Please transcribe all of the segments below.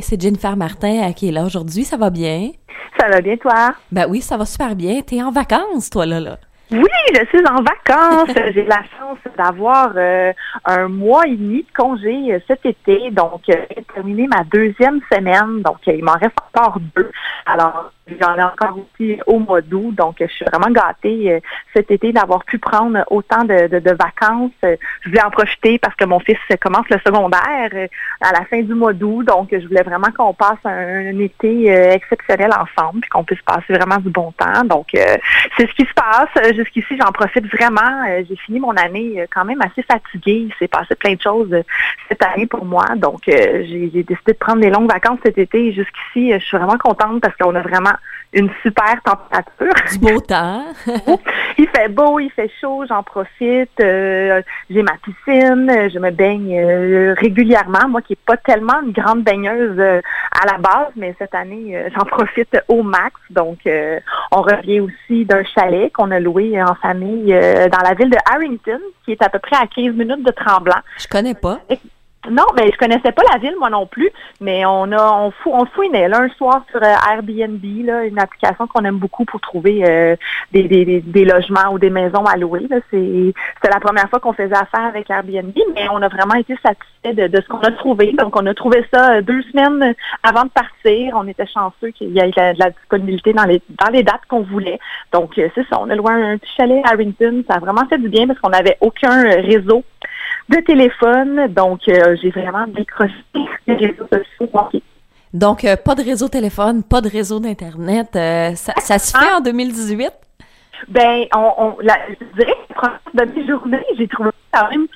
c'est Jennifer Martin qui est là aujourd'hui. Ça va bien? Ça va bien, toi? Ben oui, ça va super bien. T'es en vacances, toi, là. Oui, je suis en vacances. J'ai la chance d'avoir un mois et demi de congé cet été. Donc, j'ai terminé ma deuxième semaine. Donc, il m'en reste encore 2. Alors, j'en ai encore aussi au mois d'août. Donc, je suis vraiment gâtée cet été d'avoir pu prendre autant de vacances. Je voulais en profiter parce que mon fils commence le secondaire à la fin du mois d'août. Donc, je voulais vraiment qu'on passe un été exceptionnel ensemble puis qu'on puisse passer vraiment du bon temps. Donc, c'est ce qui se passe. Jusqu'ici, j'en profite vraiment. J'ai fini mon année quand même assez fatiguée. Il s'est passé plein de choses cette année pour moi. Donc, j'ai décidé de prendre des longues vacances cet été. Et jusqu'ici, je suis vraiment contente parce qu'on a vraiment une super température. Du beau temps. Il fait beau, il fait chaud, j'en profite. J'ai ma piscine, je me baigne régulièrement. Moi qui n'ai pas tellement une grande baigneuse à la base, mais cette année, j'en profite au max. Donc, on revient aussi d'un chalet qu'on a loué en famille dans la ville de Harrington, qui est à peu près à 15 minutes de Tremblant. Je connais pas. Non, mais je connaissais pas la ville, moi non plus, mais on fouinait là un soir sur Airbnb, là, une application qu'on aime beaucoup pour trouver des logements ou des maisons à louer. Là. C'était la première fois qu'on faisait affaire avec Airbnb, mais on a vraiment été satisfait de ce qu'on a trouvé. Donc, on a trouvé ça 2 semaines avant de partir. On était chanceux qu'il y ait de la disponibilité dans les dates qu'on voulait. Donc, c'est ça, on a loué un petit chalet à Harrington. Ça a vraiment fait du bien parce qu'on n'avait aucun réseau de téléphone, donc j'ai vraiment décroché les réseaux sociaux. Donc, pas de réseau téléphone, pas de réseau d'Internet. Ça se fait en 2018? Ben, je dirais que de mes journées, j'ai trouvé quand même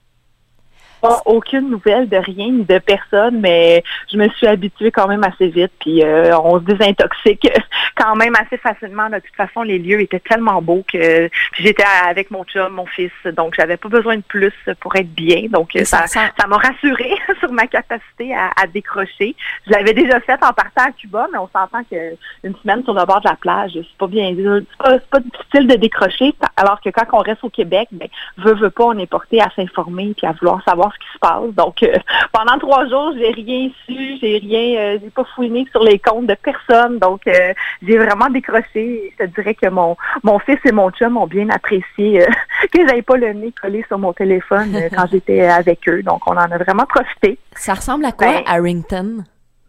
pas aucune nouvelle de rien ni de personne, mais je me suis habituée quand même assez vite, puis on se désintoxique quand même assez facilement. De toute façon, les lieux étaient tellement beaux que j'étais avec mon chum, mon fils, donc j'avais pas besoin de plus pour être bien. Donc ça m'a rassurée sur ma capacité à décrocher. Je l'avais déjà fait en partant à Cuba, mais on s'entend qu'une semaine sur le bord de la plage, c'est pas bien, c'est pas difficile de décrocher, alors que quand on reste au Québec, ben veut pas, on est porté à s'informer puis à vouloir savoir ce qui se passe. Donc, pendant 3 jours, j'ai rien su, j'ai pas fouiné sur les comptes de personne. Donc, j'ai vraiment décroché. Je te dirais que mon fils et mon chum ont bien apprécié que j'avais pas le nez collé sur mon téléphone quand j'étais avec eux. Donc, on en a vraiment profité. Ça ressemble à quoi, Harrington?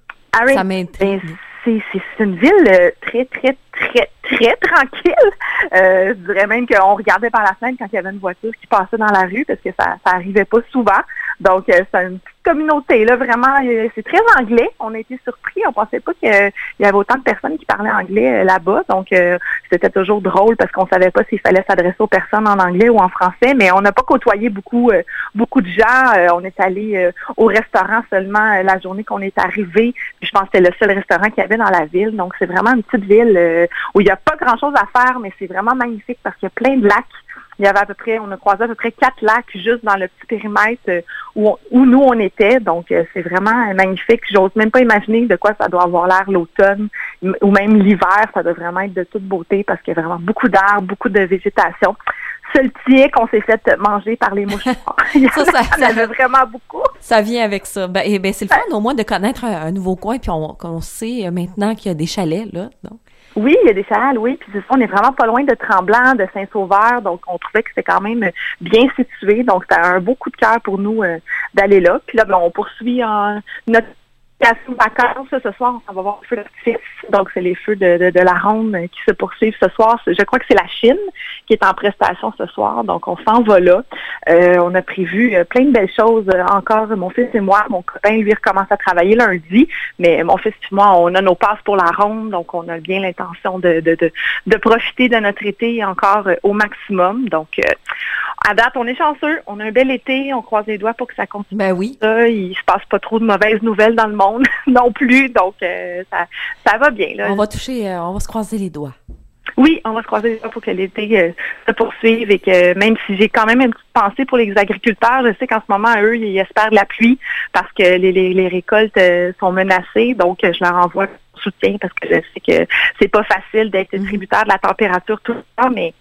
Ça m'intrigue. C'est une ville très, très, très, très tranquille. Je dirais même qu'on regardait par la fenêtre quand il y avait une voiture qui passait dans la rue parce que ça arrivait pas souvent. Donc, c'est une petite communauté, là, vraiment, c'est très anglais. On a été surpris. On pensait pas qu'il y avait autant de personnes qui parlaient anglais là-bas. Donc, c'était toujours drôle parce qu'on savait pas s'il fallait s'adresser aux personnes en anglais ou en français. Mais on n'a pas côtoyé beaucoup de gens. On est allé au restaurant seulement la journée qu'on est arrivé. Puis je pense que c'était le seul restaurant qu'il y avait dans la ville. Donc, c'est vraiment une petite ville où il n'y a pas grand-chose à faire, mais c'est vraiment magnifique parce qu'il y a plein de lacs. Il y avait on a croisé à peu près 4 lacs juste dans le petit périmètre où nous on était. Donc, c'est vraiment magnifique. J'ose même pas imaginer de quoi ça doit avoir l'air l'automne ou même l'hiver. Ça doit vraiment être de toute beauté parce qu'il y a vraiment beaucoup d'arbres, beaucoup de végétation. Seul petit qu'on s'est fait manger par les mouchoirs. Il y en avait vraiment beaucoup. Ça vient avec ça. Ben, c'est le fun au moins de connaître un nouveau coin, puis qu'on sait maintenant qu'il y a des chalets, là. Donc. Oui, il y a des chalets à louer, puis c'est ça, on est vraiment pas loin de Tremblant, de Saint-Sauveur, donc on trouvait que c'était quand même bien situé, donc c'était un beau coup de cœur pour nous d'aller là. Puis là, ben, on poursuit notre vacances. Ce soir, on va voir le feu d'artifice. Donc, c'est les feux de la ronde qui se poursuivent ce soir. Je crois que c'est la Chine qui est en prestation ce soir. Donc, on s'en va là. On a prévu plein de belles choses encore. Mon fils et moi, mon copain, lui, recommence à travailler lundi. Mais mon fils et moi, on a nos passes pour la ronde. Donc, on a bien l'intention de profiter de notre été encore au maximum. Donc, à date, on est chanceux. On a un bel été. On croise les doigts pour que ça continue. Ben oui. Il se passe pas trop de mauvaises nouvelles dans le monde non plus, donc ça va bien. Là. On va se croiser les doigts. Oui, on va se croiser les doigts pour que l'été se poursuive et que même si j'ai quand même une petite pensée pour les agriculteurs, je sais qu'en ce moment, eux, ils espèrent de la pluie parce que les récoltes sont menacées, donc je leur envoie soutien parce que je sais que c'est pas facile d'être tributaire de la température tout le temps, mais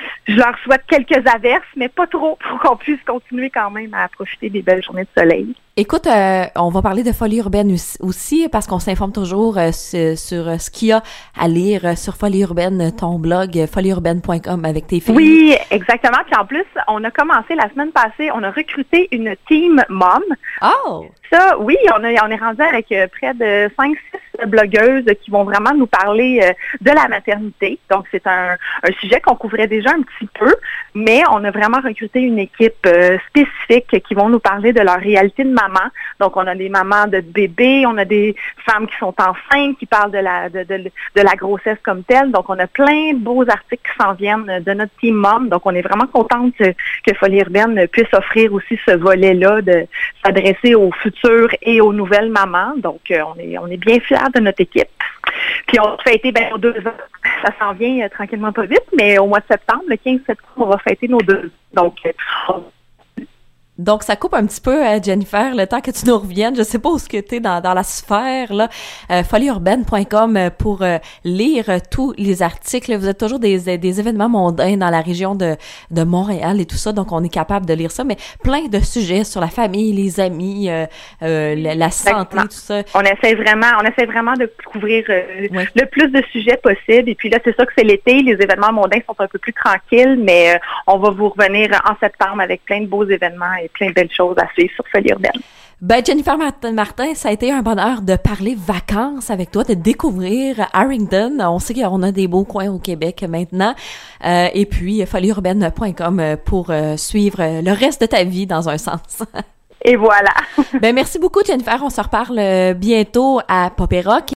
je leur souhaite quelques averses, mais pas trop pour qu'on puisse continuer quand même à profiter des belles journées de soleil. Écoute, on va parler de folie urbaine aussi parce qu'on s'informe toujours sur ce qu'il y a à lire sur Folie urbaine, ton blog folieurbaine.com avec tes filles. Oui, exactement. Puis en plus, on a commencé la semaine passée, on a recruté une team mom. Oh! Ça, oui, on est rendu avec près de 5-6 blogueuses qui vont vraiment nous parler de la maternité. Donc, c'est un sujet qu'on couvrait déjà un petit peu, mais on a vraiment recruté une équipe spécifique qui vont nous parler de leur réalité de maman. Donc, on a des mamans de bébés, on a des femmes qui sont enceintes, qui parlent de la grossesse comme telle. Donc, on a plein de beaux articles qui s'en viennent de notre team mom. Donc, on est vraiment contente que Folie urbaine puisse offrir aussi ce volet-là de s'adresser aux futurs et aux nouvelles mamans. Donc, on est bien fiers de notre équipe. Puis, on va fêter nos 2 ans. Ça s'en vient tranquillement pas vite, mais au mois de septembre, le 15 septembre, on va fêter nos 2 ans. Donc, ça coupe un petit peu, Jennifer, le temps que tu nous reviennes. Je sais pas où ce que t'es dans la sphère, là. Folieurbaine.com pour lire tous les articles. Vous êtes toujours des événements mondains dans la région de Montréal et tout ça. Donc, on est capable de lire ça. Mais plein de sujets sur la famille, les amis, la santé, tout ça. On essaie vraiment de couvrir le plus de sujets possible. Et puis là, c'est ça que c'est l'été. Les événements mondains sont un peu plus tranquilles, mais on va vous revenir en septembre avec plein de beaux événements et plein de belles choses à suivre sur Folie urbaine. Ben, Jennifer Martin, ça a été un bonheur de parler vacances avec toi, de découvrir Harrington. On sait qu'on a des beaux coins au Québec maintenant. Et puis, folieurbaine.com pour suivre le reste de ta vie dans un sens. Et voilà. Ben, merci beaucoup, Jennifer. On se reparle bientôt à Pop et Rock.